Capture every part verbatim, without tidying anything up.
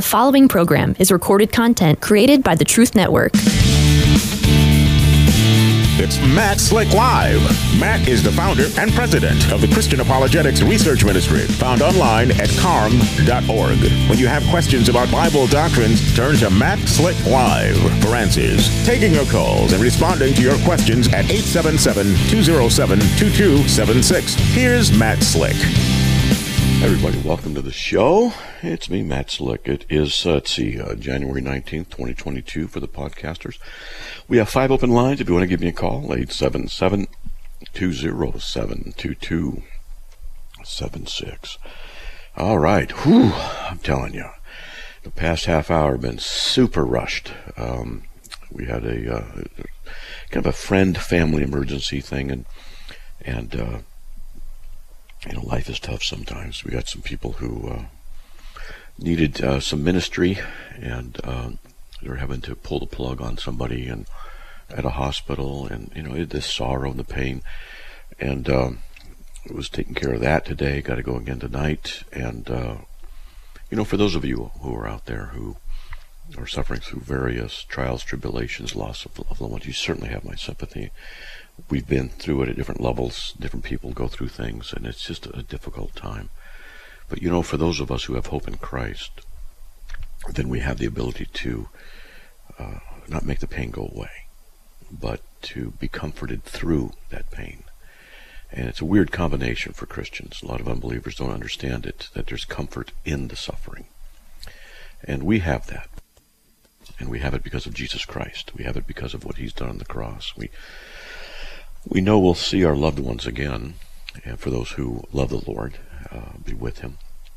The following program is recorded content created by the Truth Network. It's Matt Slick Live. Matt is the founder and president of the Christian Apologetics Research Ministry, found online at carm dot org. When you have questions about Bible doctrines, turn to Matt Slick Live for answers. Taking your calls and responding to your questions at eight seven seven, two oh seven, two two seven six. Here's Matt Slick. Everybody, welcome to the show. It's me, Matt Slick. It is, uh, let's see, uh, January nineteenth, twenty twenty-two for the podcasters. We have five open lines. If you want to give me a call, eight seven seven, two oh seven, two two seven six. All right. Whew, I'm telling you, the past half hour have been super rushed. Um, we had a uh, kind of a friend family emergency thing, and, and, uh, you know, life is tough sometimes. We got some people who uh, needed uh, some ministry, and uh, they're having to pull the plug on somebody and at a hospital, and, you know, this sorrow and the pain. And uh, it was taking care of that today. Got to go again tonight. And, uh, you know, for those of you who are out there who are suffering through various trials, tribulations, loss of loved ones, you certainly have my sympathy. We've been through it at different levels. Different people go through things, and it's just a difficult time. But, you know, for those of us who have hope in Christ, then we have the ability to uh, not make the pain go away, but to be comforted through that pain. And it's a weird combination for Christians. A lot of unbelievers don't understand it, that there's comfort in the suffering. And we have that. And we have it because of Jesus Christ. We have it because of what he's done on the cross. We We know we'll see our loved ones again, and for those who love the Lord, uh, be with him.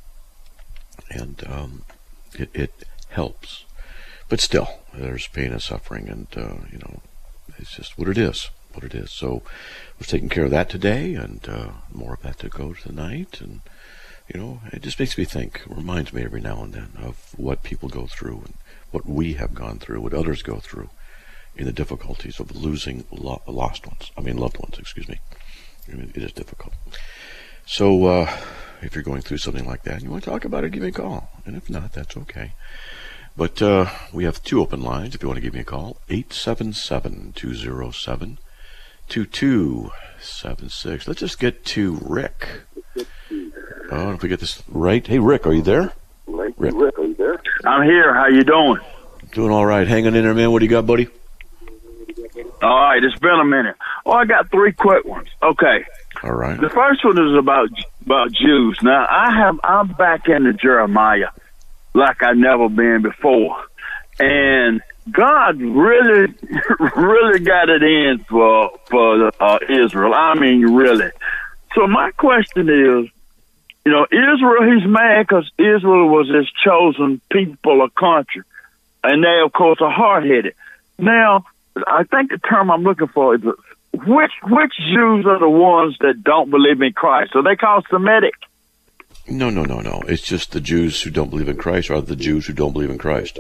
And um, it, it helps. But still, there's pain and suffering, and, uh, you know, it's just what it is, what it is. So we're taking care of that today, and uh, more of that to go tonight. And, you know, it just makes me think, reminds me every now and then of what people go through and what we have gone through, what others go through in the difficulties of losing lo- lost ones. I mean, loved ones, excuse me. I mean, it is difficult. So, uh, if you're going through something like that, and you want to talk about it, give me a call. And if not, that's okay. But uh, we have two open lines. If you want to give me a call, eight seven seven, two oh seven, two two seven six. Let's just get to Rick. Oh, if we get this right. Hey, Rick, are you there? Rick, Rick. are you there? I'm here. How you doing? Doing all right. Hanging in there, man. What do you got, buddy? All right, it's been a minute. Oh, I got three quick ones. Okay. All right. The first one is about about Jews. Now, I have I'm back into Jeremiah like I've never been before, and God really, really got it in for for uh, Israel. I mean, really. So my question is, you know, Israel. He's mad because Israel was his chosen people or country, and they, of course, are hard-headed. Now, I think the term I'm looking for is which which Jews are the ones that don't believe in Christ? Are they called Semitic? No, no, no, no. It's just the Jews who don't believe in Christ are the Jews who don't believe in Christ.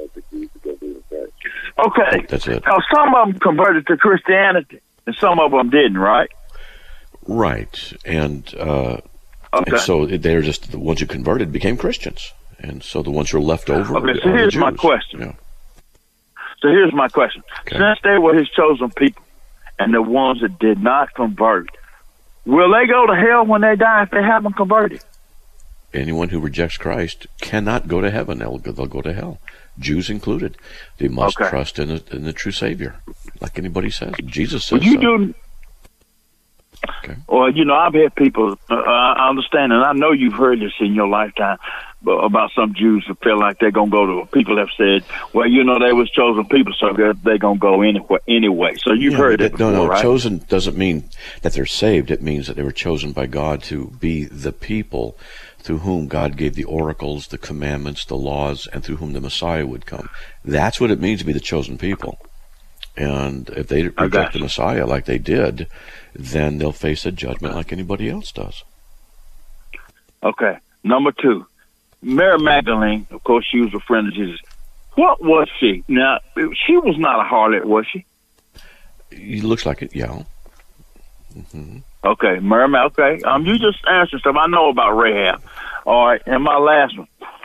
Okay. That's it. Now, some of them converted to Christianity, and some of them didn't, right? Right. And, uh, okay. and so they're just the ones who converted became Christians. And so the ones who are left over okay, are so here's the Jews. my question. Yeah. So here's my question. Okay. Since they were his chosen people and the ones that did not convert, will they go to hell when they die if they haven't converted? Anyone who rejects Christ cannot go to heaven. They'll, they'll go to hell, Jews included. They must okay. trust in the, in the true Savior, like anybody says. Jesus says well, you so. do. Okay. Well, you know, I've had people, uh, I understand, and I know you've heard this in your lifetime, but about some Jews who feel like they're going to go to, people have said, well, you know, they was chosen people, so they're, they're going to go anywhere, anyway. So you've yeah, heard it it before, No, no, right? chosen doesn't mean that they're saved. It means that they were chosen by God to be the people through whom God gave the oracles, the commandments, the laws, and through whom the Messiah would come. That's what it means to be the chosen people. And if they reject the Messiah like they did, then they'll face a judgment like anybody else does. Okay. Number two, Mary Magdalene, of course, she was a friend of Jesus. What was she? Now, she was not a harlot, was she? It looks like it, yeah. Mm-hmm. Okay, Mary Magdalene. Okay, um, you just answered stuff. I know about Rahab. All right, and my last one.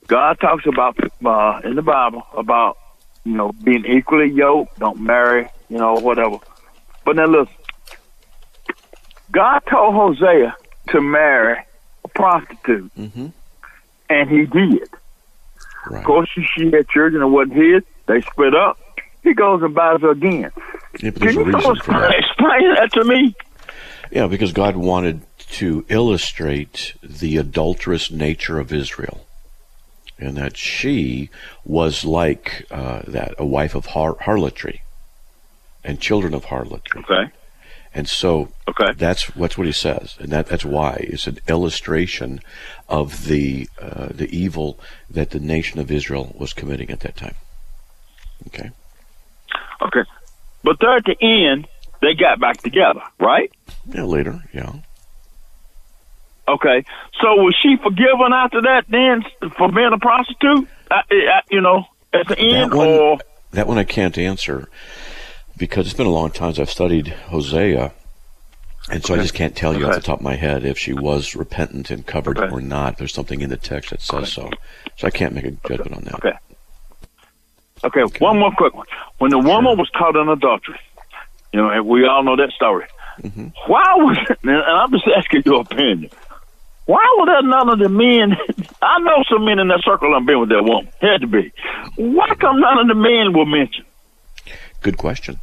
God talks about uh, in the Bible about, you know, being equally yoked, don't marry, you know, whatever. But now listen, God told Hosea to marry a prostitute, mm-hmm. and he did. Right. Of course, she, she had children that wasn't his. They split up. He goes and buys her again. Yeah, but Can there's a you reason for that. explain that to me? Yeah, because God wanted to illustrate the adulterous nature of Israel, and that she was like uh, that, a wife of har- harlotry and children of harlotry. Okay. And so okay. that's that's what he says, and that, that's why it's an illustration of the uh, the evil that the nation of Israel was committing at that time. Okay. Okay. But there at the end, they got back together, right? Yeah, later, yeah. Okay. So was she forgiven after that then for being a prostitute? I, I, you know, at the end, that one, or that one I can't answer because it's been a long time since I've studied Hosea, and so okay. I just can't tell you okay. off the top of my head if she was repentant and covered okay. or not. There's something in the text that says okay. so, so I can't make a judgment on that. Okay. Okay. Okay. One more quick one. When the woman sure. was caught in adultery, you know, and we all know that story. Mm-hmm. Why was it, and I'm just asking your opinion, why were there none of the men, I know some men in that circle I've been with that woman, had to be. Why come none of the men were mentioned? Good question.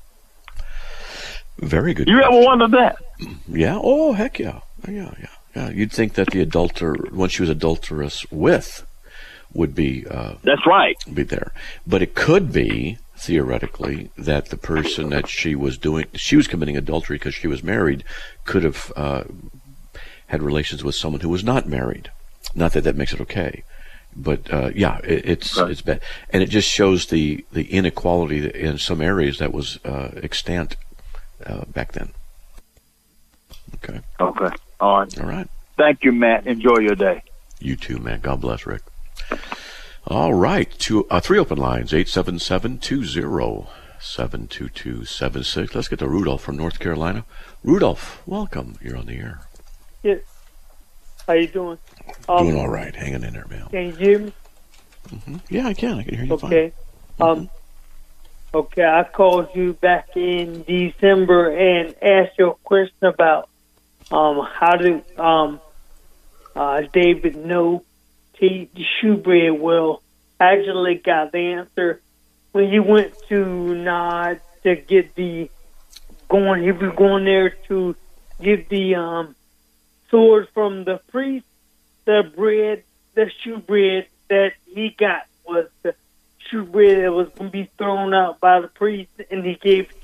Very good You question. ever wondered that? Yeah, oh, heck yeah. Yeah, yeah, yeah. You'd think that the adulterer, when she was adulterous with, would be... Uh, That's right. Be there. But it could be, theoretically, that the person that she was doing, she was committing adultery because she was married, could have uh, had relations with someone who was not married. Not that that makes it okay, but uh, yeah, it, it's okay. it's bad, and it just shows the the inequality in some areas that was uh, extant uh, back then. Okay. Okay. All right. All right. Thank you, Matt. Enjoy your day. You too, man. God bless, Rick. All right, two, uh, three open lines, eight seven seven, two zero, seven two two seven six. Let's get to Rudolph from North Carolina. Rudolph, welcome. You're on the air. Yes. How you doing? Doing um, all right. Hanging in there, man. Can you hear me? Mm-hmm. Yeah, I can. I can hear you okay. fine. Okay. Um, mm-hmm. Okay, I called you back in December and asked you a question about um, how did um, uh, David know to eat the shewbread. Well, I actually got the answer when he went to Nod to get the going. He was going there to get the um, sword from the priest. The bread, the shewbread that he got was the shewbread that was going to be thrown out by the priest, and he gave it.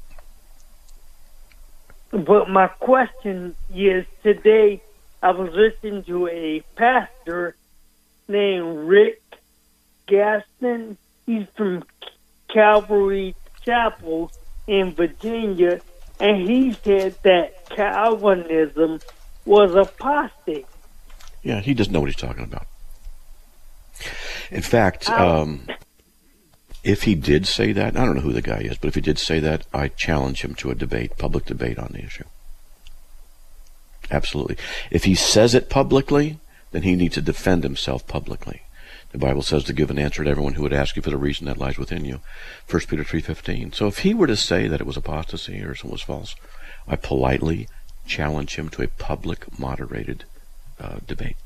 But my question is, today I was listening to a pastor named Rick Gaston. He's from Calvary Chapel in Virginia, and he said that Calvinism was apostate. Yeah, he doesn't know what he's talking about. In fact, um, if he did say that, I don't know who the guy is, but if he did say that, I challenge him to a debate, public debate on the issue. Absolutely. If he says it publicly, then he needs to defend himself publicly. The Bible says to give an answer to everyone who would ask you for the reason that lies within you. First Peter three fifteen. So if he were to say that it was apostasy or something was false, I politely challenge him to a public, moderated uh, debate.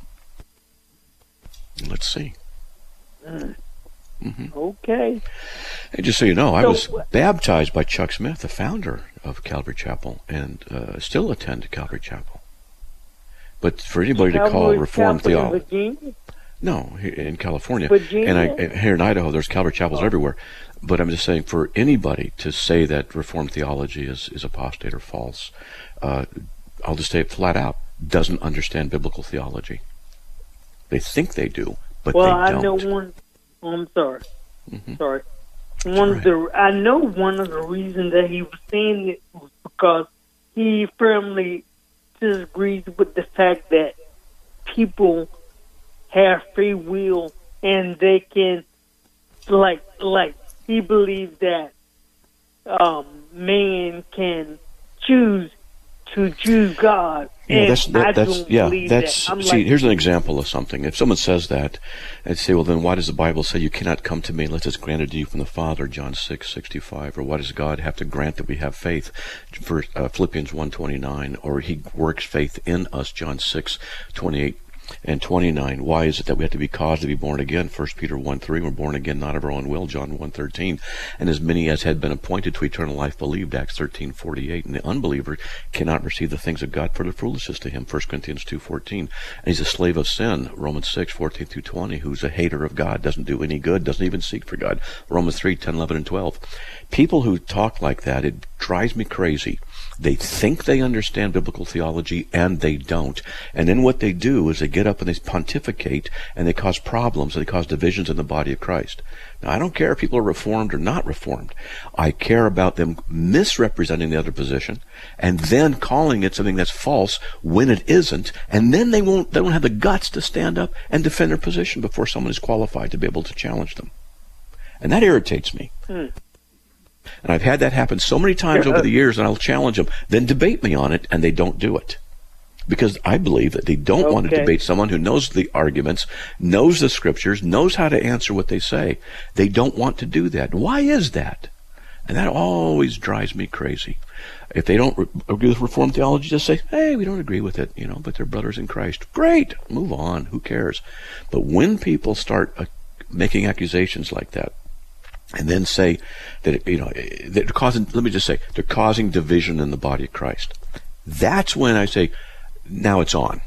Let's see. Mm. Mm-hmm. Okay. And just so you know, I so, was baptized by Chuck Smith, the founder of Calvary Chapel, and uh, still attend Calvary Chapel. But for anybody to call Reformed theology, no, in California, Virginia? and I, here in Idaho, there's Calvary Chapels oh. everywhere. But I'm just saying, for anybody to say that Reformed theology is, is apostate or false, uh, I'll just say it flat out, doesn't understand biblical theology. They think they do, but well, they don't. Well, I know one. Oh, I'm sorry. Mm-hmm. Sorry. One of the I know one of the reasons that he was saying it was because he firmly disagrees with the fact that people have free will and they can, like, like he believes that um, man can choose to choose God. Yeah, and that's that, I that's don't yeah. believe That's that. I'm see. like, Here's an example of something. If someone says that, and say, well, then why does the Bible say you cannot come to me unless it's granted to you from the Father? John six sixty five. Or why does God have to grant that we have faith? For uh, Philippians one twenty nine. Or He works faith in us. John six twenty eight. And twenty-nine, why is it that we have to be caused to be born again? First Peter one three, we're born again not of our own will. John one thirteen. And as many as had been appointed to eternal life believed. Acts thirteen forty-eight. And the unbeliever cannot receive the things of God for their foolishness to him. First Corinthians two fourteen. And he's a slave of sin. Romans six fourteen through twenty. Who's a hater of God, doesn't do any good, doesn't even seek for God. Romans three ten, eleven, and twelve. People who talk like that, it drives me crazy. They think they understand biblical theology, and they don't. And then what they do is they get up and they pontificate, and they cause problems, and they cause divisions in the body of Christ. Now, I don't care if people are reformed or not reformed. I care about them misrepresenting the other position, and then calling it something that's false when it isn't, and then they won't, they don't have the guts to stand up and defend their position before someone is qualified to be able to challenge them. And that irritates me. Hmm. And I've had that happen so many times over the years, and I'll challenge them, then debate me on it, and they don't do it. Because I believe that they don't okay. want to debate someone who knows the arguments, knows the scriptures, knows how to answer what they say. They don't want to do that. Why is that? And that always drives me crazy. If they don't re- agree with Reformed theology, just say, hey, we don't agree with it, you know, but they're brothers in Christ. Great, move on, who cares? But when people start uh, making accusations like that, and then say that, you know, they're causing, let me just say, they're causing division in the body of Christ. That's when I say, now it's on.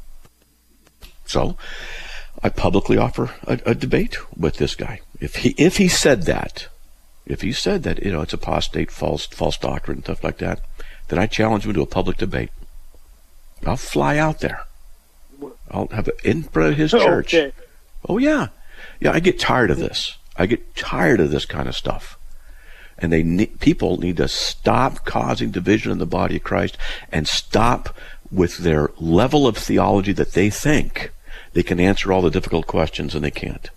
So I publicly offer a, a debate with this guy. If he if he said that, if he said that, you know, it's apostate, false, false doctrine, stuff like that, then I challenge him to a public debate. I'll fly out there. I'll have it in front of his church. Okay. Oh, yeah. Yeah, I get tired of this. I get tired of this kind of stuff. And they need, people need to stop causing division in the body of Christ and stop with their level of theology that they think they can answer all the difficult questions, and they can't.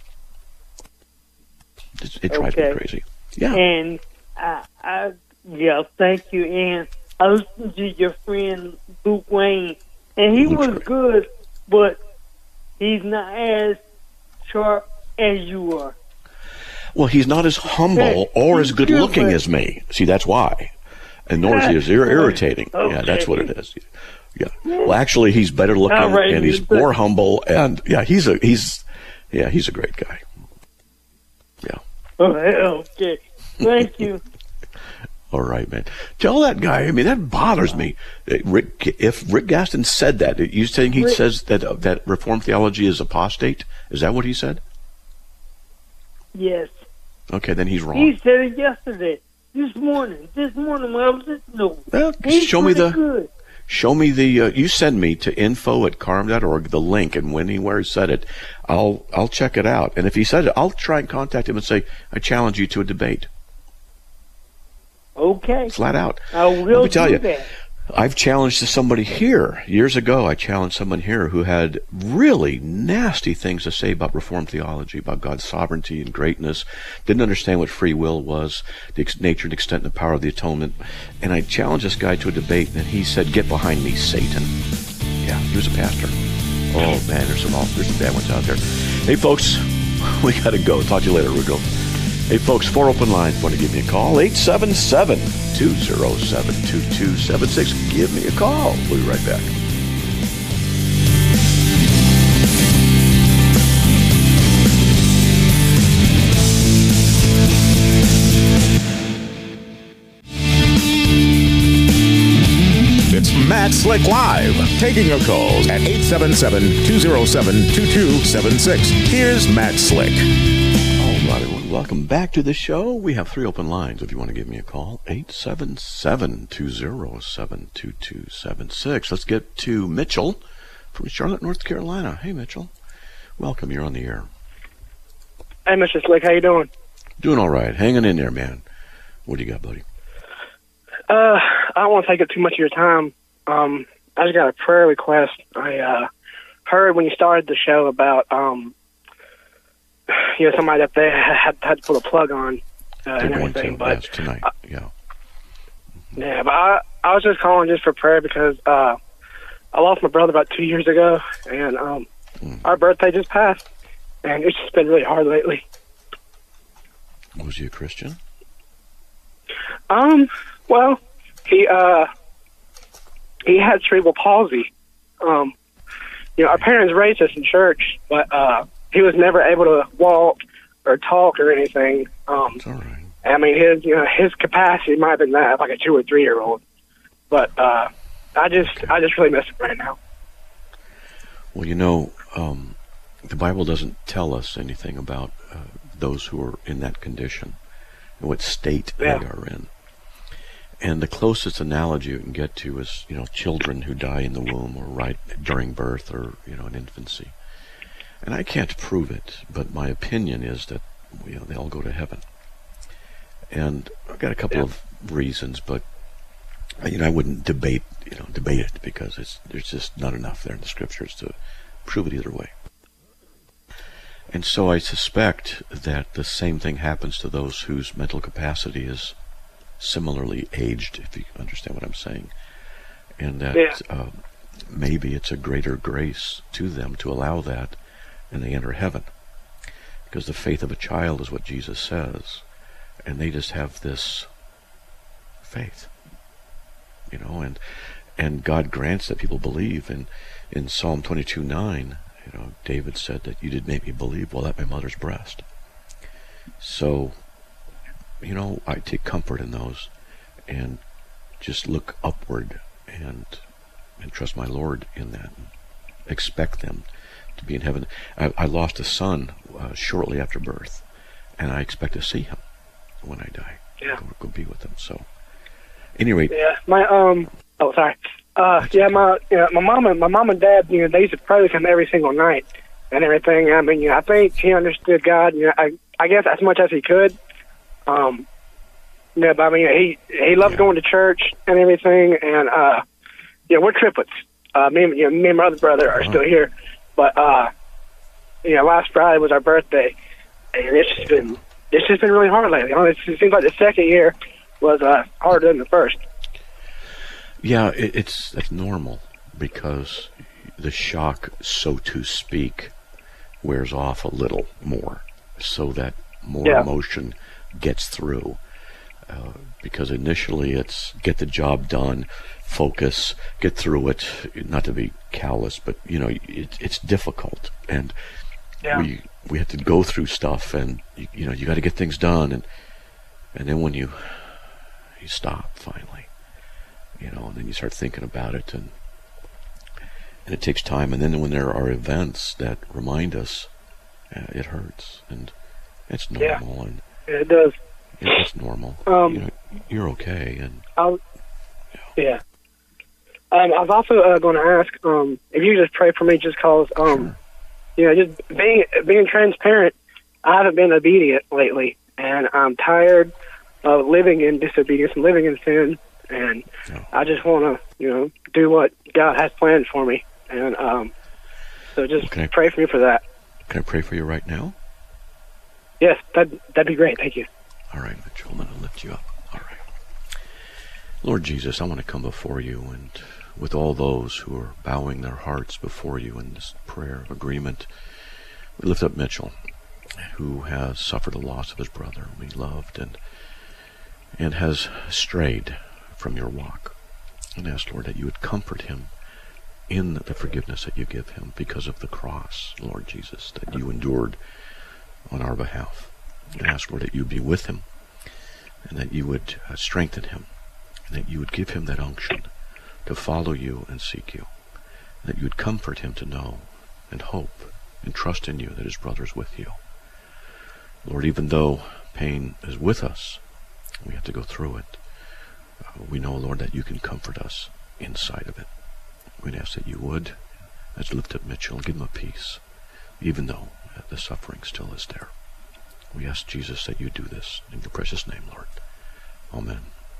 It, it drives okay. me crazy. Yeah. And I, I, yeah, thank you. And I listened to your friend Luke Wayne, and he Luke's was great. good, but he's not as sharp as you are. Well, he's not as humble or as good looking as me. See, that's why. And nor is he as ir- irritating. Okay. Yeah, that's what it is. Yeah. Well, actually, he's better looking, right, and he's more humble, and yeah, he's a he's yeah he's a great guy. Yeah. Okay. Thank you. All right, man. Tell that guy. I mean, that bothers me. Rick, if Rick Gaston said that, you saying he Rick, says that uh, that Reformed theology is apostate? Is that what he said? Yes. Okay, then he's wrong. He said it yesterday, this morning, this morning when I was listening to him. Well, he's show me the, good. show me the, uh, you send me to info at carm dot org, the link, and when he, where he said it, I'll, I'll check it out. And if he said it, I'll try and contact him and say, I challenge you to a debate. Okay. Flat out. I will Let me tell do you, that. I've challenged somebody here, years ago, I challenged someone here who had really nasty things to say about Reformed theology, about God's sovereignty and greatness, didn't understand what free will was, the ex- nature and extent and the power of the atonement. And I challenged this guy to a debate, and he said, get behind me, Satan. Yeah, he was a pastor. Oh, man, there's some, there's some bad ones out there. Hey, folks, we got to go. Talk to you later. We'll go. Hey, folks, four open lines. Want to give me a call? eight seven seven, two zero seven, two two seven six. Give me a call. We'll be right back. It's Matt Slick Live, taking your calls at eight seven seven, two zero seven, two two seven six. Here's Matt Slick. Welcome back to the show. We have three open lines if you want to give me a call. eight seven seven, two zero seven, two two seven six. Let's get to Mitchell from Charlotte, North Carolina. Hey, Mitchell. Welcome. You're on the air. Hey, Mister Slick. How you doing? Doing all right. Hanging in there, man. What do you got, buddy? Uh, I don't want to take up too much of your time. Um, I just got a prayer request. I uh, heard when you started the show about... Um, you know, somebody that they had, had to pull a plug on uh, and everything. To, but yes, tonight, uh, yeah. Yeah, but I, I was just calling just for prayer because uh, I lost my brother about two years ago, and um, mm. our birthday just passed, and it's just been really hard lately. Was he a Christian? Um, well, he uh, he had cerebral palsy. Um, you know, our parents raised us in church, but uh, he was never able to walk or talk or anything. Um, It's all right. I mean, his you know his capacity might have been that like a two or three year old, but uh, I just Okay. I just really miss him right now. Well, you know, um, the Bible doesn't tell us anything about uh, those who are in that condition and what state Yeah. they are in. And the closest analogy you can get to is, you know, children who die in the womb or right during birth or, you know, in infancy. And I can't prove it, but my opinion is that, you know, they all go to heaven. And I've got a couple Yeah. of reasons, but you know, I wouldn't debate, you know, debate it because it's there's just not enough there in the scriptures to prove it either way. And so I suspect that the same thing happens to those whose mental capacity is similarly aged, if you understand what I'm saying, and that Yeah. uh, maybe it's a greater grace to them to allow that, and they enter heaven, because the faith of a child is what Jesus says, and they just have this faith, you know, and and God grants that people believe. And in Psalm twenty-two nine, you know, David said that you did make me believe while at my mother's breast. So, you know, I take comfort in those and just look upward and and trust my Lord in that. And expect them to be in heaven. I, I lost a son uh, shortly after birth, and I expect to see him when I die. Yeah. Go, go be with him. So, anyway. Yeah, my um. Oh, sorry. Uh, yeah, my yeah, my mom and my mom and dad, you know, they used to pray with him every single night and everything. I mean, you know, I think he understood God. You know, I I guess as much as he could. Um. Yeah, but I mean, he he loved Yeah. going to church and everything, and uh, yeah, we're triplets. Uh, me, and- you know, me and my other brother are Uh-huh. still here, but uh, you know, last Friday was our birthday, and it's just been it's just been really hard lately. You know, it seems like the second year was uh harder than the first. Yeah, it, it's that's normal because the shock, so to speak, wears off a little more, so that more Yeah. emotion gets through. Uh, because initially it's get the job done, focus, get through it. Not to be callous, but you know it, it's difficult, and Yeah. we we have to go through stuff, and you, you know you got to get things done, and and then when you you stop finally, you know, and then you start thinking about it, and and it takes time, and then when there are events that remind us, uh, it hurts, and it's Yeah. normal, and It does. it, it's normal. Um, you know, you're okay, and I'll, yeah. Um, I was also uh, going to ask um, if you could just pray for me, just cause um, Sure. you know, just being being transparent. I haven't been obedient lately, and I'm tired of living in disobedience and living in sin. And No. I just want to, you know, do what God has planned for me. And um, so just Okay. pray for me for that. Can I pray for you right now? Yes, that that'd be great. Thank you. All right, Mitchell, I'm going to lift you up. All right. Lord Jesus, I want to come before you and with all those who are bowing their hearts before you in this prayer of agreement. We lift up Mitchell, who has suffered the loss of his brother whom he loved and and has strayed from your walk. And ask, Lord, that you would comfort him in the forgiveness that you give him because of the cross, Lord Jesus, that you endured on our behalf. And ask, Lord, that you be with him and that you would uh, strengthen him and that you would give him that unction to follow you and seek you, and that you would comfort him to know and hope and trust in you that his brother is with you. Lord, even though pain is with us, we have to go through it. Uh, we know, Lord, that you can comfort us inside of it. We'd ask that you would. Let's lift up Mitchell and give him a peace, even though uh, the suffering still is there. We ask, Jesus, that you do this in your precious name, Lord. Amen.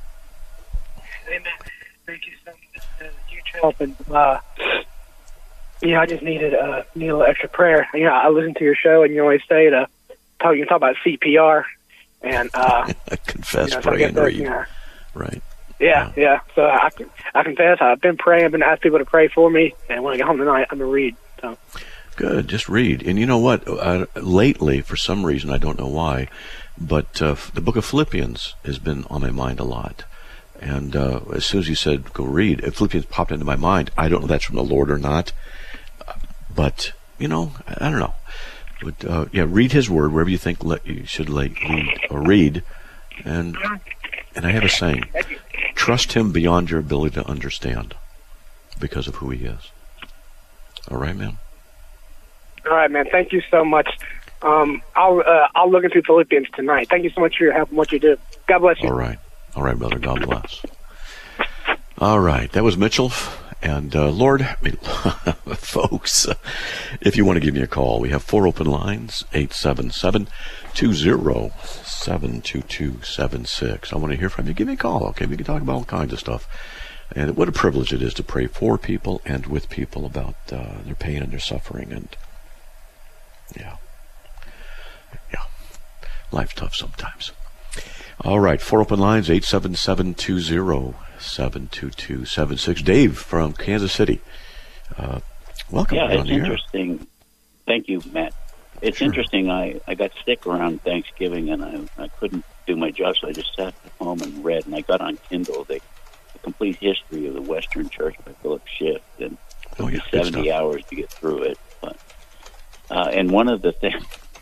Amen. Thank you so much. Uh, huge help. And, uh, yeah, I just needed uh, need a little extra prayer. You know, I listened to your show, and you always say to talk. You talk about C P R, and uh, Confess, you know, so I pray, guess and that, read. you know, Right. Yeah, yeah. yeah. So I can I confess I've been praying. I've been asking people to pray for me, and when I get home tonight, I'm gonna read. So good. Just read. And you know what? Uh, lately, for some reason, I don't know why, but uh, the book of Philippians has been on my mind a lot. And uh, as soon as you said go read, Philippians popped into my mind. I don't know if that's from the Lord or not, but you know, I don't know. But uh, yeah, read His Word wherever you think le- you should le- read or read. And and I have a saying: trust Him beyond your ability to understand, because of who He is. All right, man. All right, man. Thank you so much. Um, I'll uh, I'll look into Philippians tonight. Thank you so much for your help and what you do. God bless you. All right. All right, brother. God bless. All right. That was Mitchell. And, uh, Lord, I mean, folks, if you want to give me a call, we have four open lines, eight seven seven, two zero, seven two two seven six. I want to hear from you. Give me a call, okay? We can talk about all kinds of stuff. And what a privilege it is to pray for people and with people about uh, their pain and their suffering. And, yeah. Yeah. Life's tough sometimes. All right, four open lines, eight seven seven, two zero, seven two two seven six. Dave from Kansas City. Uh, welcome. Yeah, it's here. interesting. Thank you, Matt. It's Sure. interesting. I, I got sick around Thanksgiving, and I, I couldn't do my job, so I just sat at home and read. And I got on Kindle the, the complete history of the Western Church by Philip Schiff, and it took Oh, yeah, me good seventy stuff. hours to get through it. But uh, and one of the things,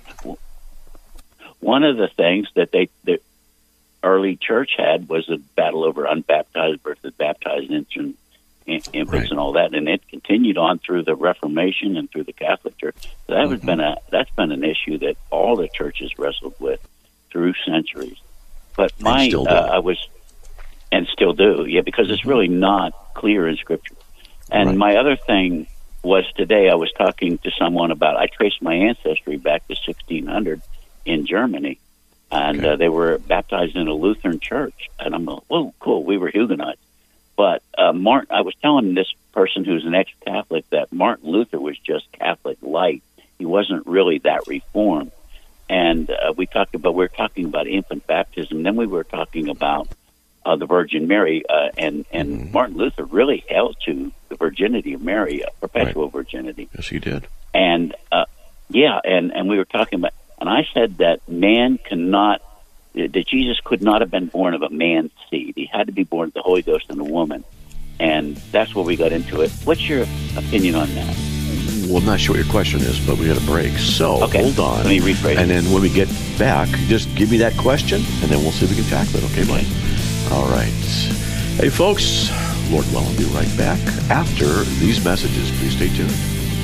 one of the things that they the early church had was a battle over unbaptized versus baptized infants, infants Right. and all that, and it continued on through the Reformation and through the Catholic Church. So that has Mhm. been a that's been an issue that all the churches wrestled with through centuries. But my still do. uh, I was and still do, yeah, because it's really not clear in Scripture. And Right. my other thing was today I was talking to someone about I traced my ancestry back to sixteen hundred in Germany. And Okay. uh, they were baptized in a Lutheran church. And I'm like, whoa, cool, we were Huguenots. But uh, Martin, I was telling this person who's an ex-Catholic that Martin Luther was just Catholic light. He wasn't really that reformed. And uh, we talked about, we were talking about infant baptism. Then we were talking about uh, the Virgin Mary. Uh, and and Mhm. Martin Luther really held to the virginity of Mary, uh, perpetual virginity. Yes, he did. And uh, yeah, and, and we were talking about, and I said that man cannot, that Jesus could not have been born of a man's seed. He had to be born of the Holy Ghost and a woman. And that's where we got into it. What's your opinion on that? Well, I'm not sure what your question is, but we got a break. So Okay. hold on. Let me rephrase And it. then when we get back, just give me that question, and then we'll see if we can tackle it. Okay, Mike? All right. Hey, folks, Lord willing, we'll be right back after these messages. Please stay tuned.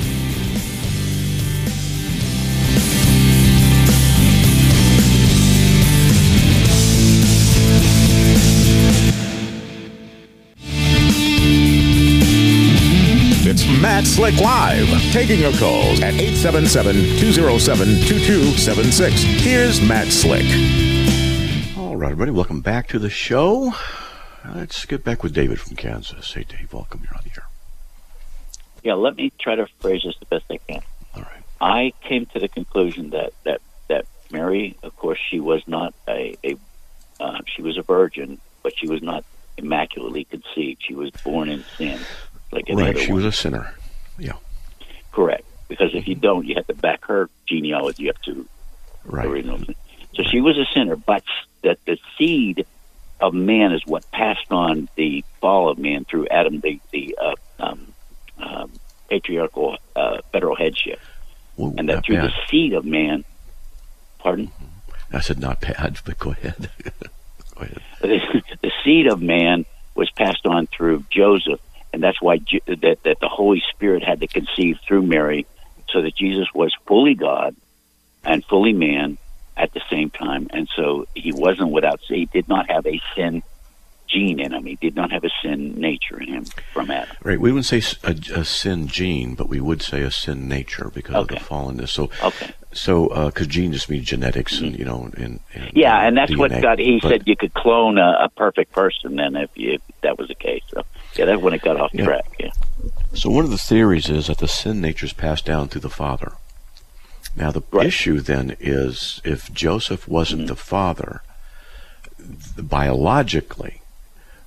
It's Matt Slick Live, taking your calls at eight seven seven, two zero seven, two two seven six. Here's Matt Slick. All right, everybody, welcome back to the show. Let's get back with David from Kansas. Hey, Dave, welcome. You're on the air. Yeah, let me try to phrase this the best I can. All right. I came to the conclusion that, that, that Mary, of course, she was not a, a uh, she was a virgin, but she was not immaculately conceived. She was born in sin. Like any Right, other she one. was a sinner. Yeah, Correct. Because if you don't, you have to back her genealogy up to right. the original sin. So she was a sinner, but that the seed of man is what passed on the fall of man through Adam, the, the uh, um, um, patriarchal uh, federal headship. Ooh, And that not through bad. the seed of man, pardon? I said not bad, but go ahead. Go ahead. The, the seed of man was passed on through Joseph, and that's why Ju- that, that the Holy Spirit had to conceive through Mary, so that Jesus was fully God and fully man at the same time. And so he wasn't without sin. He did not have a sin gene in him. He did not have a sin nature in him from Adam. Right, we wouldn't say s- a, a sin gene, but we would say a sin nature because Okay. of the fallenness. So, Okay. so because gene just means genetics, and you know, and, and Yeah, uh, and that's D N A. what got. He But- said you could clone a, a perfect person, then if, you, if that was the case. So yeah, that's when it got off Yeah. track. Yeah. So one of the theories is that the sin nature is passed down through the father. Now the Right. issue then is if Joseph wasn't Mhm. the father, th- biologically,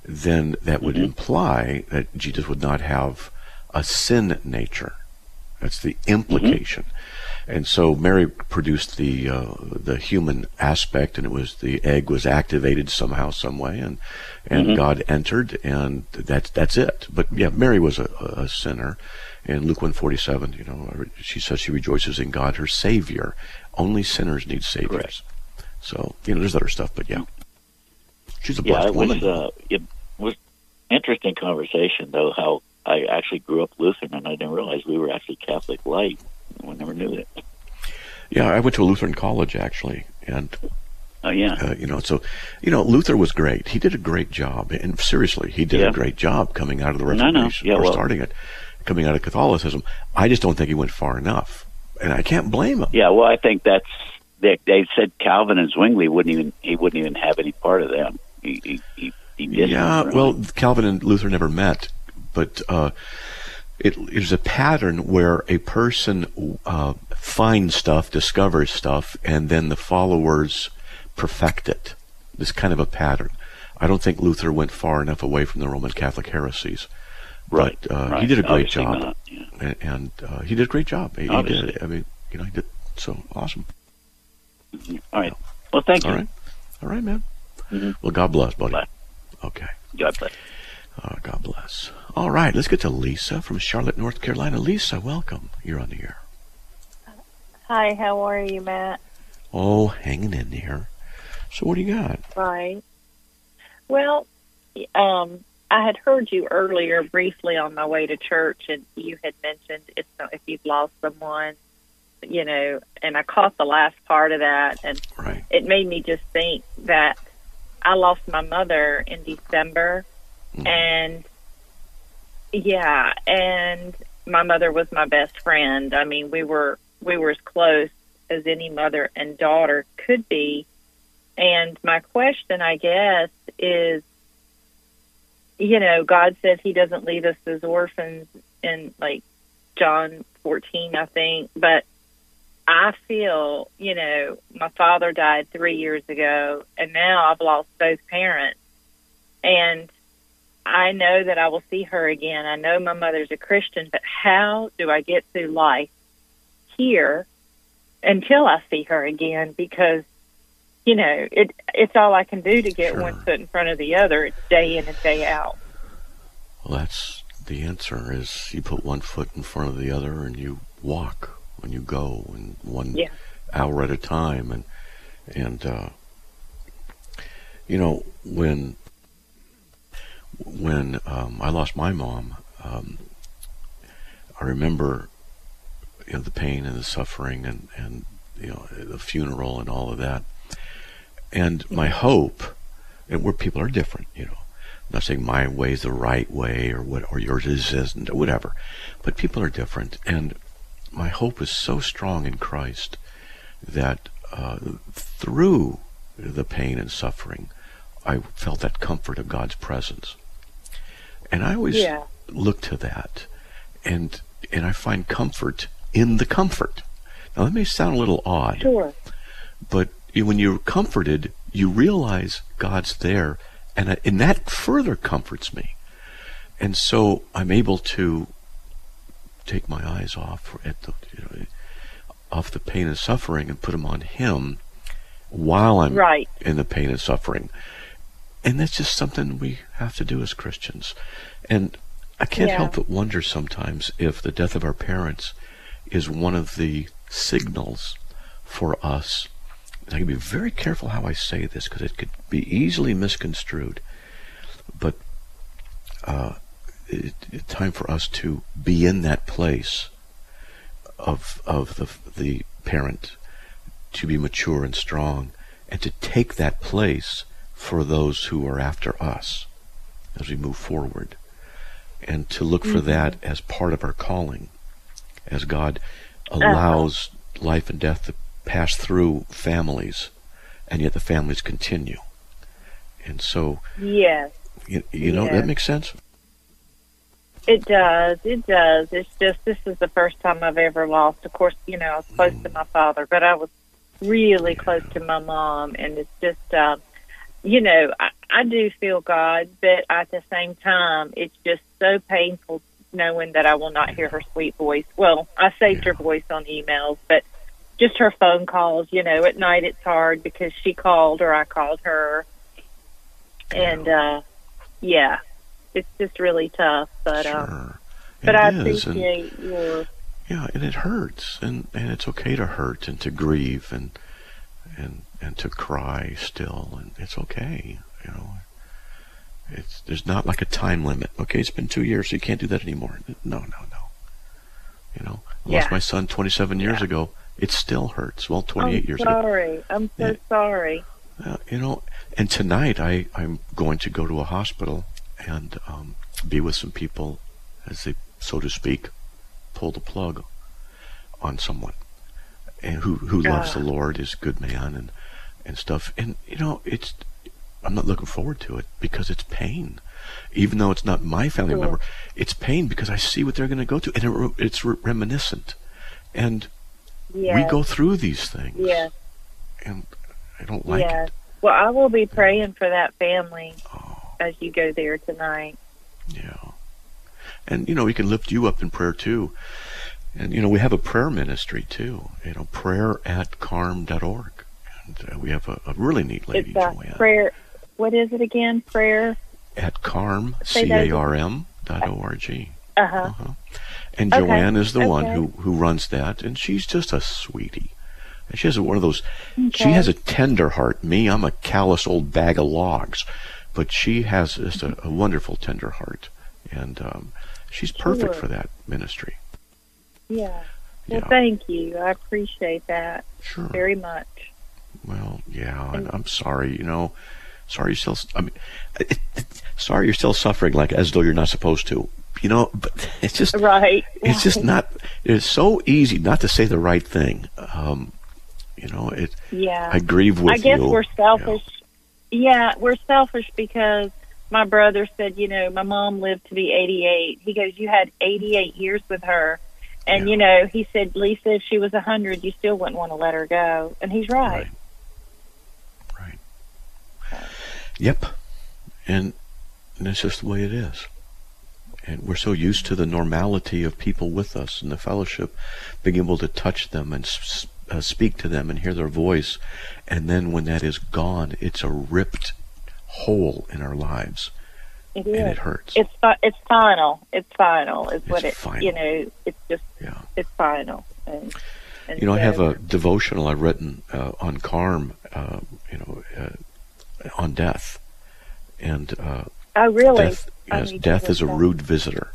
then that would Mm-hmm. imply that Jesus would not have a sin nature. That's the implication. And so Mary produced the uh, the human aspect, and it was the egg was activated somehow, some way, and and Mhm. God entered, and that's that's it. But yeah, Mary was a, a sinner. In Luke one forty-seven, you know, she says she rejoices in God, her Savior. Only sinners need saviors. Correct. So you know, there's other stuff, but yeah, she's a Yeah, blessed it was, woman. uh, it was interesting conversation, though, how I actually grew up Lutheran, and I didn't realize we were actually Catholic light. I never knew that. Yeah, I went to a Lutheran college, actually, and Oh, yeah. Uh, you know, so, you know, Luther was great. He did a great job. And seriously, he did Yeah. a great job coming out of the No, no. Reformation, Yeah, or well- starting it, coming out of Catholicism. I just don't think he went far enough. And I can't blame him. Yeah, well, I think that's they, they said Calvin and Zwingli wouldn't even he wouldn't even have any part of them. He he he, he didn't. Yeah, really. well, Calvin and Luther never met, but uh, it is a pattern where a person uh, finds stuff, discovers stuff, and then the followers perfect it. This kind of a pattern. I don't think Luther went far enough away from the Roman Catholic heresies. Right, But uh, right. he did a great Obviously job. not, yeah. And, and uh, he did a great job. He, he Obviously. did. I mean, you know, he did so awesome. All right. Well, thank you. All right. All right, man. Mhm. Well, God bless, buddy. Bye. Okay. God bless. Uh, God bless. All right, let's get to Lisa from Charlotte, North Carolina. Lisa, welcome. You're on the air. Hi, how are you, Matt? Oh, hanging in there. So what do you got? Right. Well, um, I had heard you earlier briefly on my way to church, and you had mentioned if, if you've lost someone, you know, and I caught the last part of that, and Right. it made me just think that I lost my mother in December, Mhm. and yeah, and my mother was my best friend. I mean, we were we were as close as any mother and daughter could be. And my question, I guess, is, you know, God says he doesn't leave us as orphans in, like, John fourteen, I think. But I feel, you know, my father died three years ago, and now I've lost both parents. And I know that I will see her again. I know my mother's a Christian, but how do I get through life here until I see her again? Because, you know, it it's all I can do to get Sure. one foot in front of the other. It's day in and day out. Well, that's the answer is you put one foot in front of the other and you walk when you go, and one Yeah. hour at a time. And, and uh, you know, when when um, I lost my mom, um, I remember, you know, the pain and the suffering and, and, you know, the funeral and all of that. And my hope, and where people are different, you know, I'm not saying my way is the right way or what, or yours is, isn't, or whatever, but people are different. And my hope is so strong in Christ that uh, through the pain and suffering, I felt that comfort of God's presence. And I always Yeah. look to that, and and I find comfort in the comfort. Now, that may sound a little odd, Sure. but you- when you're comforted, you realize God's there, and, I- and that further comforts me. And so I'm able to take my eyes off at the, you know, off the pain and suffering and put them on Him while I'm Right. in the pain and suffering. And that's just something we have to do as Christians. And I can't Yeah. help but wonder sometimes if the death of our parents is one of the signals for us. I can be very careful how I say this because it could be easily misconstrued. But uh, it, it's time for us to be in that place of of the the parent, to be mature and strong, and to take that place for those who are after us as we move forward, and to look for Mm-hmm. that as part of our calling, as God allows Uh-huh. life and death to pass through families, and yet the families continue. And so, Yes. you, you know, Yes. that makes sense. It does. It does. It's just this is the first time I've ever lost. Of course, you know, I was close to my father, but I was really close to my mom, and it's just, uh, you know, I, I do feel God, but at the same time, it's just so painful knowing that I will not hear her sweet voice. Well, I saved Yeah. her voice on emails, but just her phone calls, you know, at night it's hard because she called or I called her. And, uh, yeah, it's just really tough. But, Sure. um, but It I is, and- appreciate your... Yeah, and it hurts, and, and it's okay to hurt and to grieve and and and to cry still, and it's okay, you know. It's there's not like a time limit. Okay, it's been two years, so you can't do that anymore. No, no, no. You know, I Yeah. lost my son twenty-seven years Yeah. ago. It still hurts. Well, twenty-eight I'm years ago. sorry. I'm so Yeah. sorry. Uh, you know, and tonight I I'm going to go to a hospital and um, be with some people, as they, so to speak, pull the plug on someone, and who who loves the Lord, is a good man, and and stuff. And you know, it's I'm not looking forward to it because it's pain, even though it's not my family Sure. member. It's pain because I see what they're going to go to, and it, re- it's re- reminiscent. And Yes. we go through these things, Yes. and I don't like Yes. it. Well, I will be praying for that family Oh, as you go there tonight. yeah. And you know, we can lift you up in prayer too. And you know, we have a prayer ministry too. You know, prayer at carm dot org. And uh, we have a, a really neat lady, It's a Joanne, prayer. What is it again? Prayer. at carm, Say C that A R M dot O R G. Uh huh. Uh-huh. And Okay, Joanne is the one okay. who, who runs that, and she's just a sweetie. And she has one of those, she Okay. has a tender heart. Me, I'm a callous old bag of logs. But she has just a, a wonderful tender heart. And um, she's perfect Sure. for that ministry. Yeah. Well, Yeah. thank you. I appreciate that Sure. very much. Well, yeah, and I'm sorry, you know, sorry you're still, I mean, it, it, sorry you're still suffering like as though you're not supposed to, you know, but it's just, Right. it's just right. not, it's so easy not to say the right thing. Um, you know, it, Yeah. I grieve with I guess you. we're selfish. Yeah, we're selfish because my brother said, you know, my mom lived to be eighty-eight. He goes, you had eighty-eight years with her. And, Yeah. you know, he said, Lisa, if she was one hundred, you still wouldn't want to let her go. And he's right. Right. Right. Yep. And, and it's just the way it is. And we're so used to the normality of people with us and the fellowship, being able to touch them and s- uh, speak to them and hear their voice. And then when that is gone, it's a ripped hole in our lives. It is. And it hurts. It's fi- it's final. It's final. Is what It's it. final. You know. It's just. Yeah. It's final. And, and You know, I have so- a devotional I've written uh, on Carm, uh, you know, uh, on death. And uh, Oh, really? death, I yes, need to death look is a that. rude visitor.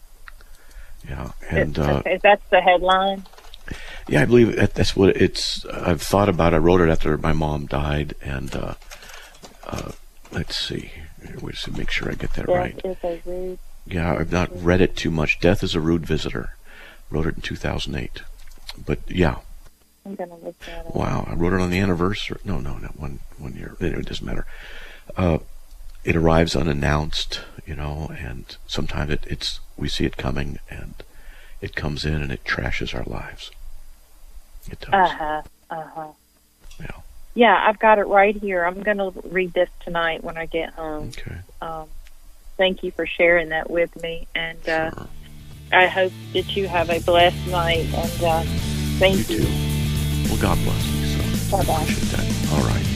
Yeah. And It- uh, okay, that's the headline. yeah, I believe that that's what it's, I've thought about. I wrote it after my mom died. And uh, uh, let's see. Wait to make sure I get that Death right. is a rude. Yeah, I've not read it too much. Death is a rude visitor. Wrote it in two thousand eight. But yeah, I'm gonna look that up. wow, I wrote it on the anniversary. No, no, not one one year. Anyway, it doesn't matter. Uh, it arrives unannounced, you know, and sometimes it, it's we see it coming, and it comes in and it trashes our lives. It does. Uh huh. Uh huh. Yeah. Yeah, I've got it right here. I'm gonna read this tonight when I get home. Okay. Um, thank you for sharing that with me, and uh, Sure. I hope that you have a blessed night. And uh, thank You you. too. Well, God bless you. So I Bye-bye. appreciate that. All right.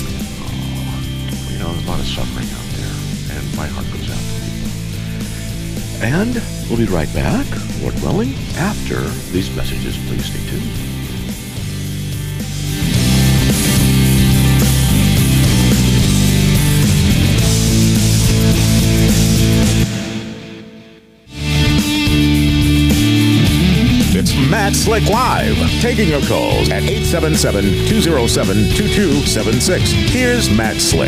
Oh, you know, there's a lot of suffering out there, and my heart goes out to people. And we'll be right back, Lord willing, after these messages. Please stay tuned. It's Matt Slick Live, taking your calls at eight seven seven, two oh seven, two two seven six. Here's Matt Slick.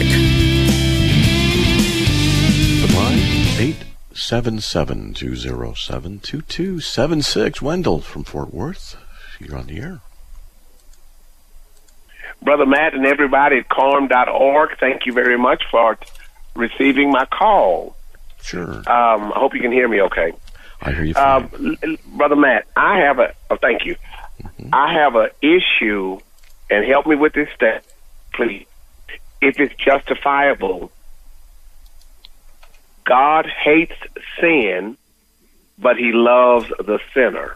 The line, eight seven seven, two oh seven, two two seven six. Wendell from Fort Worth, you're on the air. Brother Matt and everybody at carm dot org, thank you very much for receiving my call. Sure. Um, I hope you can hear me okay. I hear you fine. Um, l- l- Brother Matt, I have a, oh, thank you. Mm-hmm. I have an issue, and help me with this step, please. If it's justifiable God hates sin, but he loves the sinner.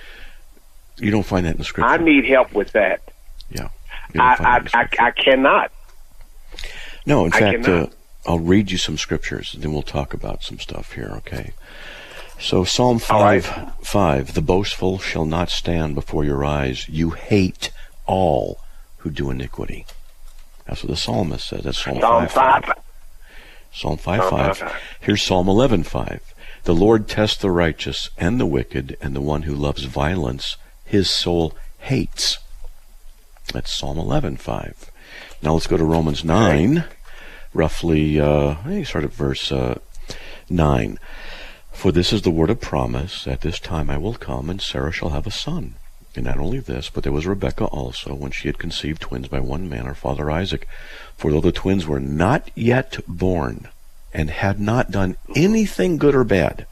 You don't find that in the scripture. I need help with that. Yeah. I, I, I, I cannot. No, in I fact, uh, cannot. I'll read you some scriptures, and then we'll talk about some stuff here, okay? So Psalm All five, right. five, the boastful shall not stand before your eyes. You hate all who do iniquity. That's what the psalmist says. That's Psalm, Psalm five, five. Psalm five, Psalm five. five, five. Here's Psalm eleven, five. The Lord tests the righteous and the wicked, and the one who loves violence, his soul hates. That's Psalm eleven, five. Now let's go to Romans nine, roughly, uh, hey, start at verse uh, nine. For this is the word of promise, at this time I will come, and Sarah shall have a son. And not only this, but there was Rebekah also, when she had conceived twins by one man, her father Isaac. For though the twins were not yet born, and had not done anything good or bad,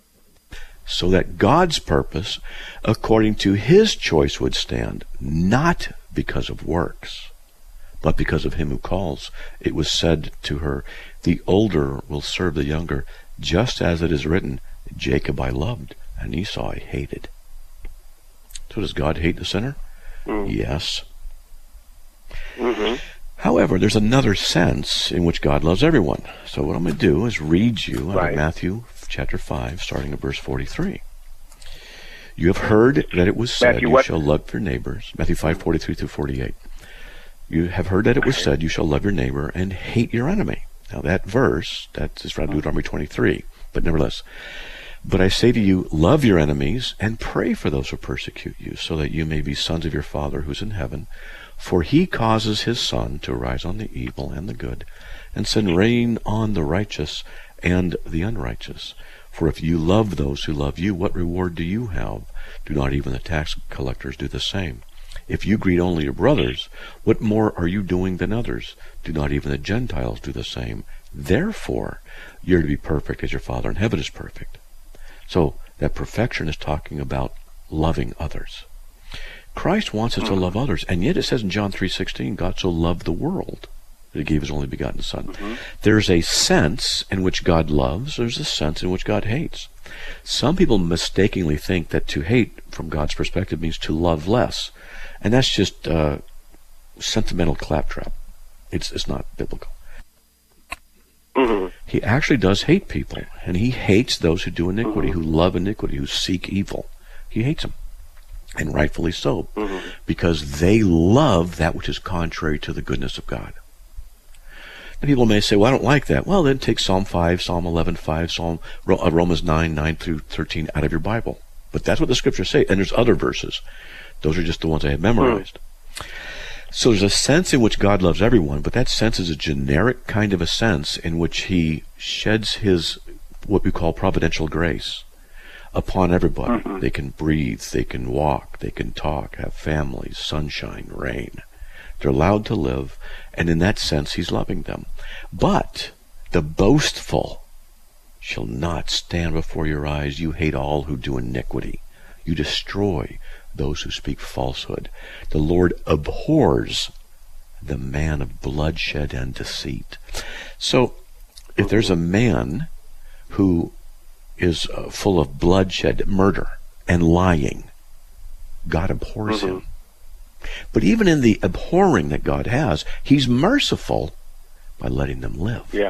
so that God's purpose, according to his choice, would stand, not because of works, but because of him who calls. It was said to her, the older will serve the younger, just as it is written, Jacob I loved, and Esau I hated. So does God hate the sinner? Mm. Yes. Mm-hmm. However, there's another sense in which God loves everyone. So what I'm going to do is read you out Right. of Matthew chapter five, starting at verse forty-three. You have heard that it was said, Matthew you what? shall love your neighbors. Matthew five, forty-three through forty-eight. You have heard that it was said, you shall love your neighbor and hate your enemy. Now that verse, that is from Deuteronomy twenty-three, but nevertheless. But I say to you, love your enemies and pray for those who persecute you, so that you may be sons of your Father who's in heaven. For he causes his sun to rise on the evil and the good, and send rain on the righteous and the unrighteous. For if you love those who love you, what reward do you have? Do not even the tax collectors do the same? If you greet only your brothers, what more are you doing than others? Do not even the Gentiles do the same? Therefore, you're to be perfect as your Father in heaven is perfect. So, that perfection is talking about loving others. Christ wants us to love others, and yet it says in John three sixteen, God so loved the world that he gave his only begotten Son. Mm-hmm. There's a sense in which God loves, there's a sense in which God hates. Some people mistakenly think that to hate, from God's perspective, means to love less. And that's just uh, sentimental claptrap. It's, it's not biblical. Mm-hmm. He actually does hate people, and he hates those who do iniquity, Mm-hmm. who love iniquity, who seek evil. He hates them, and rightfully so, Mm-hmm. because they love that which is contrary to the goodness of God. And people may say, well, I don't like that. Well, then take Psalm five, Psalm eleven, five, Psalm uh, Romans nine, nine through thirteen out of your Bible. But that's what the scriptures say, and there's other verses. Those are just the ones I have memorized. Mm. So there's a sense in which God loves everyone, but that sense is a generic kind of a sense in which he sheds his, what we call providential grace, upon everybody. Mm-hmm. They can breathe, they can walk, they can talk, have families, sunshine, rain. They're allowed to live, and in that sense he's loving them. But the boastful shall not stand before your eyes. You hate all who do iniquity. You destroy those who speak falsehood. The Lord abhors the man of bloodshed and deceit. So, if there's a man who is uh, full of bloodshed, murder, and lying, God abhors mm-hmm. him. But even in the abhorring that God has, he's merciful by letting them live. Yeah.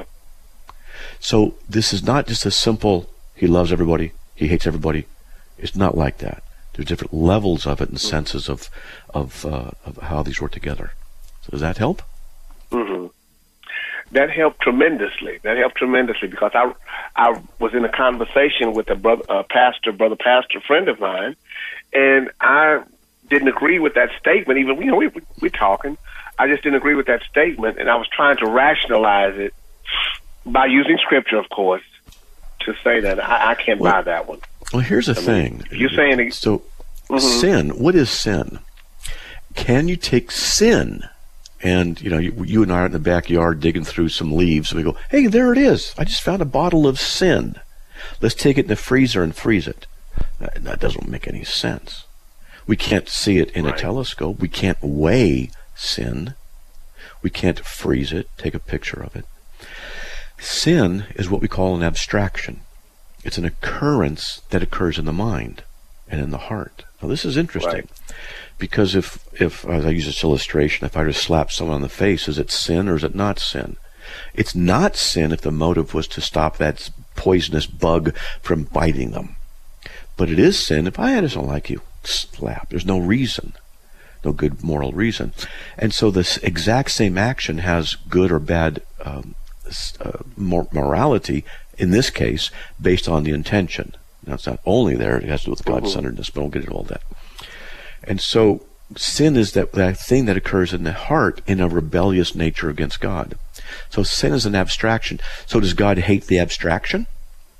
So this is not just a simple, he loves everybody, he hates everybody. It's not like that. There's different levels of it and senses of of, uh, of how these work together. So does that help? Mm-hmm. That helped tremendously. That helped tremendously because I I was in a conversation with a brother, a pastor, brother pastor friend of mine, and I didn't agree with that statement. Even you know we we talking, I just didn't agree with that statement, and I was trying to rationalize it by using scripture, of course, to say that I, I can't well, buy that one. Well, here's the I thing. Mean, you're saying it, so mm-hmm. sin. What is sin? Can you take sin? And, you know, you, you and I are in the backyard digging through some leaves, and we go, hey, there it is. I just found a bottle of sin. Let's take it in the freezer and freeze it. That, that doesn't make any sense. We can't see it in right. a telescope. We can't weigh sin. We can't freeze it, take a picture of it. Sin is what we call an abstraction. It's an occurrence that occurs in the mind and in the heart. Now, this is interesting, right. Because if, if, as I use this illustration, if I were to slap someone on the face, is it sin or is it not sin? It's not sin if the motive was to stop that poisonous bug from biting them. But it is sin if I just don't like you, slap. There's no reason, no good moral reason. And so this exact same action has good or bad um, uh, mor- morality, in this case, based on the intention. Now, it's not only there, it has to do with God-centeredness, but we'll get into all that. And so sin is that, that thing that occurs in the heart in a rebellious nature against God. So sin is an abstraction. So does God hate the abstraction?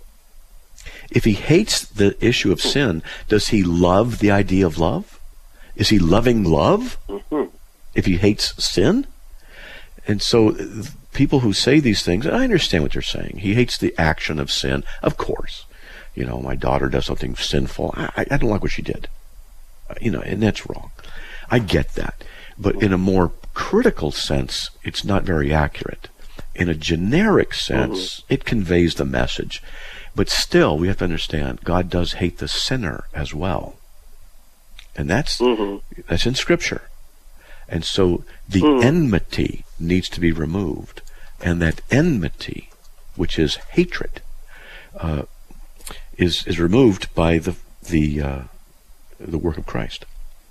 If he hates the issue of sin, does he love the idea of love? Is he loving love if he hates sin? And so people who say these things, and I understand what they're saying. He hates the action of sin, of course. You know, my daughter does something sinful. I, I don't like what she did. You know, and that's wrong. I get that. But in a more critical sense, it's not very accurate. In a generic sense, mm-hmm. it conveys the message. But still, we have to understand, God does hate the sinner as well. And that's mm-hmm. that's in Scripture. And so the mm. enmity needs to be removed. And that enmity, which is hatred, uh, is is removed by the the uh, the work of Christ.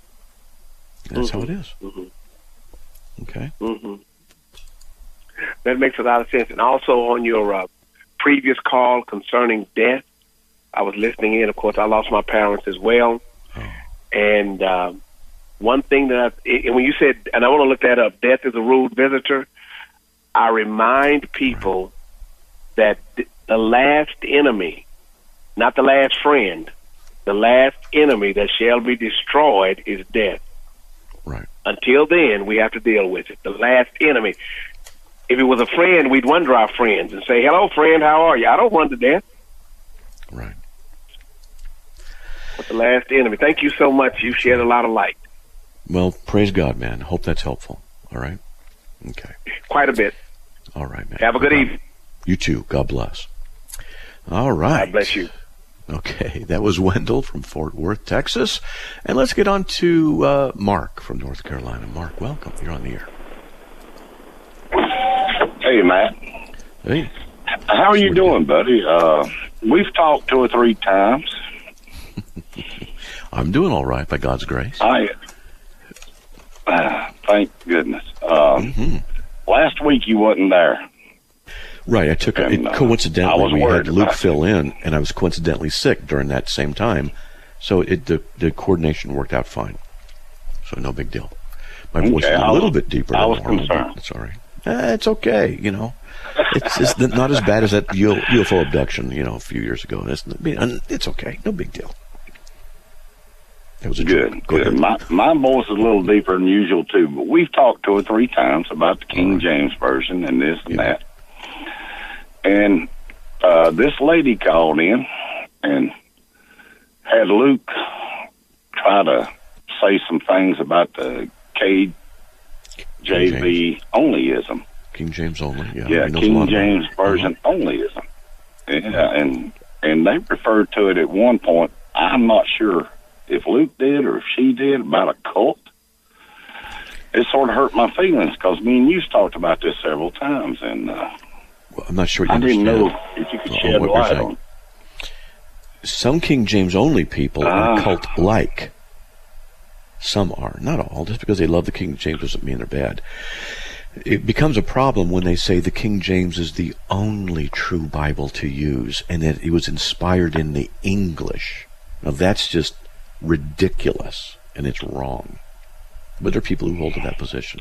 That's mm-hmm. how it is. Mm-hmm. Okay. Mm-hmm. That makes a lot of sense. And also on your uh, previous call concerning death, I was listening in. Of course, I lost my parents as well. Oh. And uh, one thing that, I, and when you said, and I want to look that up, death is a rude visitor, I remind people that the last enemy, not the last friend, the last enemy that shall be destroyed is death. Right. Until then, we have to deal with it. The last enemy. If it was a friend, we'd run to our friends and say, hello, friend, how are you? I don't run to death. Right. But the last enemy. Thank you so much. You shed a lot of light. Well, praise God, man. Hope that's helpful. All right? Okay. Quite a bit. All right, man. Have a good God. evening. You too. God bless. All right. God bless you. Okay, that was Wendell from Fort Worth, Texas. And let's get on to uh, Mark from North Carolina. Mark, welcome. You're on the air. Hey, Matt. Hey. How are you doing, buddy? Uh, we've talked two or three times. I'm doing all right, by God's grace. I, uh, thank goodness. Uh, mm-hmm. Last week you wasn't there. Right, I took and, it coincidentally. I we had Luke about fill it. in, and I was coincidentally sick during that same time, so it the, the coordination worked out fine. So no big deal. My voice okay, is a was, little bit deeper I than was normal. concerned. It's all right. Uh, it's okay, you know. It's, it's not as bad as that U F O abduction, you know, a few years ago. It's, it's okay, no big deal. It was a good. Joke. Go good. ahead. My my voice is a little deeper than usual too, but we've talked two or three times about the King right. James version and this and yeah. that. And uh, this lady called in and had Luke try to say some things about the K J V onlyism. King James only, yeah. Yeah, King James version uh-huh. onlyism. Yeah, and and they referred to it at one point. I'm not sure if Luke did or if she did about a cult. It sort of hurt my feelings because me and you've talked about this several times, and uh, well, I'm not sure you I understand. didn't know if you could well, shed light on it. Some King James only people uh, are cult-like. Some are, not all. Just because they love the King James doesn't mean they're bad. It becomes a problem when they say the King James is the only true Bible to use and that it was inspired in the English. Now that's just ridiculous and it's wrong. But there are people who hold to that position.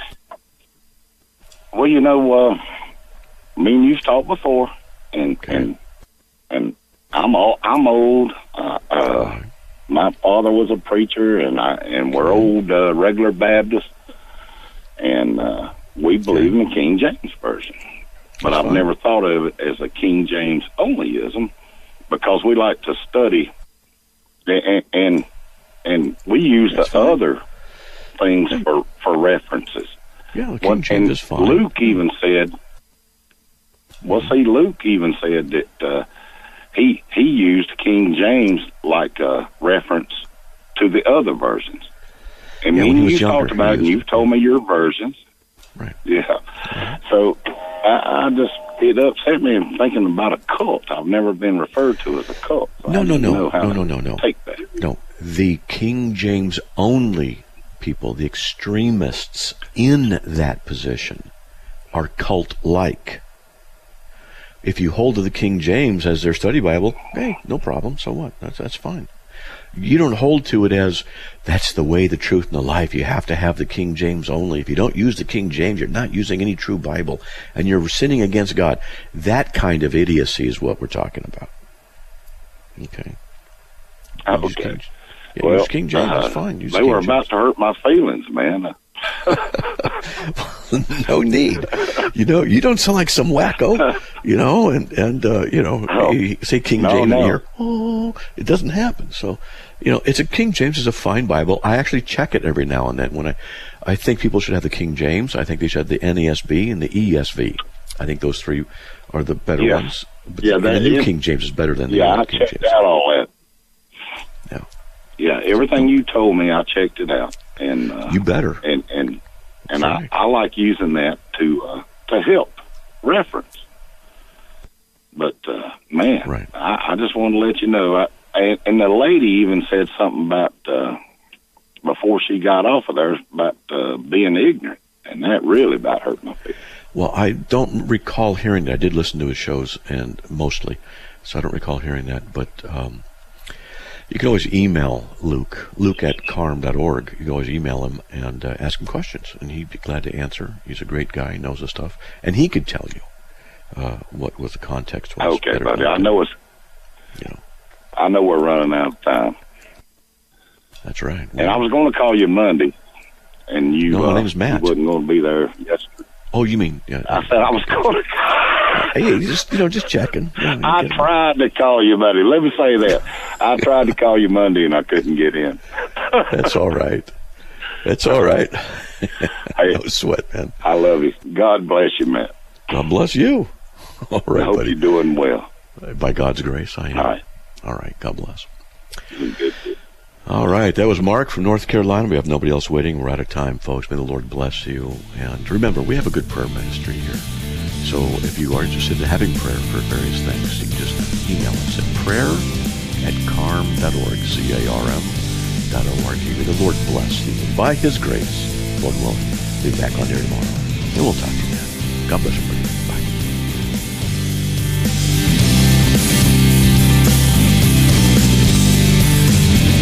Well, you know, uh, me and you've talked before, and okay. and and I'm all, I'm old. Uh, uh, my father was a preacher, and I and we're old uh, regular Baptists, and uh, we believe in the King James version. But That's I've fine. never thought of it as a King James onlyism because we like to study, and and, and we use That's the fine. other things for, for references. Yeah, the King James is fine. Luke even said well, see, Luke even said that uh, he he used King James like a reference to the other versions. And Yeah, me when he and was you younger, talked about he it, and used you've told me your versions. Right. Yeah. So I, I just, it upset me in thinking about a cult. I've never been referred to as a cult. So No, I no, didn't no, know how no, to no, no, no. Take that. No, the King James only people, the extremists in that position, are cult-like. If you hold to the King James as their study Bible, hey, no problem. So what? That's that's fine. You don't hold to it as that's the way, the truth, and the life. You have to have the King James only. If you don't use the King James, you're not using any true Bible, and you're sinning against God. That kind of idiocy is what we're talking about. Okay. Oh, Use okay. King, yeah, Well, use King James. uh, That's fine. Use they King were James. about to hurt my feelings, man. No need. You know, you don't sound like some wacko, you know, and, and uh, you know, Oh. you say King No, James no. in here. Oh, it doesn't happen. So, you know, it's a King James is a fine Bible. I actually check it every now and then when I, I think people should have the King James. I think they should have the N A S B and the E S V. I think those three are the better Yeah. ones. But Yeah, the, that the New is- King James is better than the Yeah, I old King checked James. out all that. Yeah. Yeah, everything you told me, I checked it out, and uh, You better. and and and That's I, right. I like using that to uh, to help reference. But uh, man, Right. I, I just wanted to let you know. I, and, and the lady even said something about uh, before she got off of there about uh, being ignorant, and that really about hurt my feelings. Well, I don't recall hearing that. I did listen to his shows, and mostly, so I don't recall hearing that. But um, you can always email Luke, Luke at carm dot org. You can always email him and uh, ask him questions, and he'd be glad to answer. He's a great guy, he knows his stuff, and he could tell you uh, what was the context was. Okay, better buddy. than I know it's. You know. I know we're running out of time, That's right. and I was going to call you Monday, and you. No, my uh, name's Matt. You wasn't going to be there yesterday. Oh, you mean? Yeah. I said I was going to. Hey, just you know, just checking. Yeah, I get him. tried to call you, buddy. Let me say that. I tried to call you Monday, and I couldn't get in. That's all right. That's all right. Hey, No sweat, man. I love you. God bless you, man. God bless you. All right, I hope buddy. you're doing well. By God's grace, I am. All right. All right. God bless. Doing good. All right. That was Mark from North Carolina. We have nobody else waiting. We're out of time, folks. May the Lord bless you. And remember, we have a good prayer ministry here. So if you are interested in having prayer for various things, you can just email us at prayer at carm dot org, C A R M dot O R G. May the Lord bless you. And by His grace, Lord willing, we'll be back on here tomorrow. And we'll talk to you then. God bless everybody. Bye.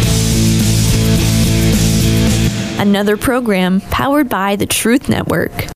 Another program powered by the Truth Network.